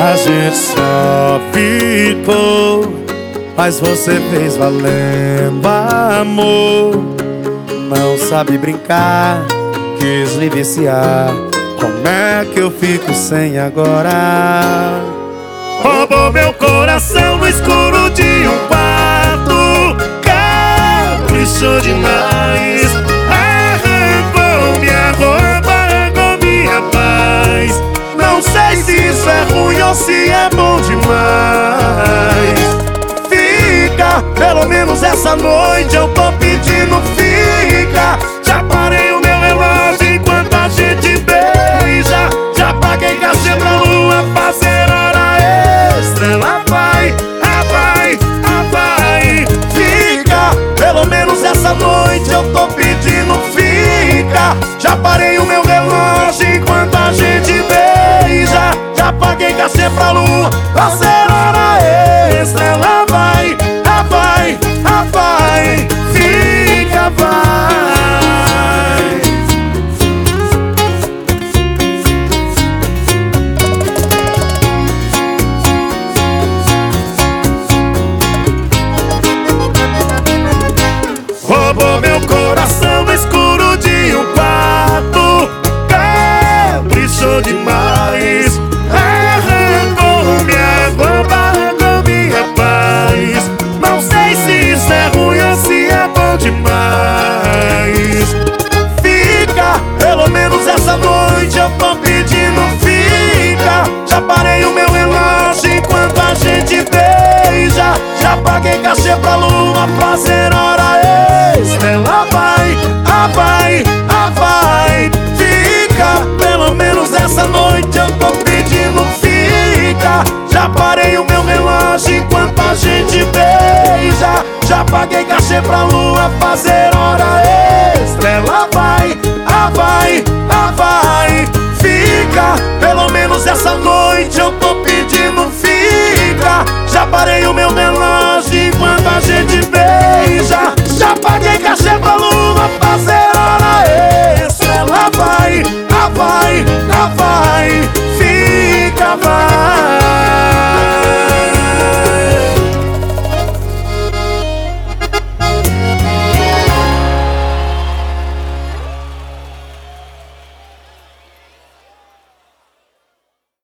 A gente só ficou, mas você fez valendo amor. Não sabe brincar, quis lhe viciar. Como é que eu fico sem agora? Roubou meu coração no escuro de um quarto, caprichou demais. Arrancou minha roupa, arrancou minha paz. Não sei se isso é ruim ou se é bom demais. Fica, pelo menos essa noite eu tô pedindo, fica. Já parei o meu relógio enquanto a gente beija. Já paguei cachê pra lua fazer hora extra. Ela vai, vai. Fica, pelo menos essa noite eu tô pedindo, fica. Já parei o meu relógio enquanto a gente beija. Já paguei cachê pra lua fazer hora extra. Ela vai, vai. Fica, vai. Roubou meu coração no escuro de um quarto, caprichou demais. Arrancou minha roupa, arrancou minha paz. Não sei se isso é ruim ou se é bom demais. Fica, pelo menos essa noite eu tô pedindo, fica. Já parei o meu relógio enquanto a gente beija. Já paguei cachê pra lua fazer hora extra. Ela vai, vai. Fica, pelo menos essa noite eu tô pedindo, fica. Já parei o meu relógio enquanto a gente beija. Já paguei cachê pra lua fazer hora extra. Ela vai, vai. Fica, pelo menos essa noite eu tô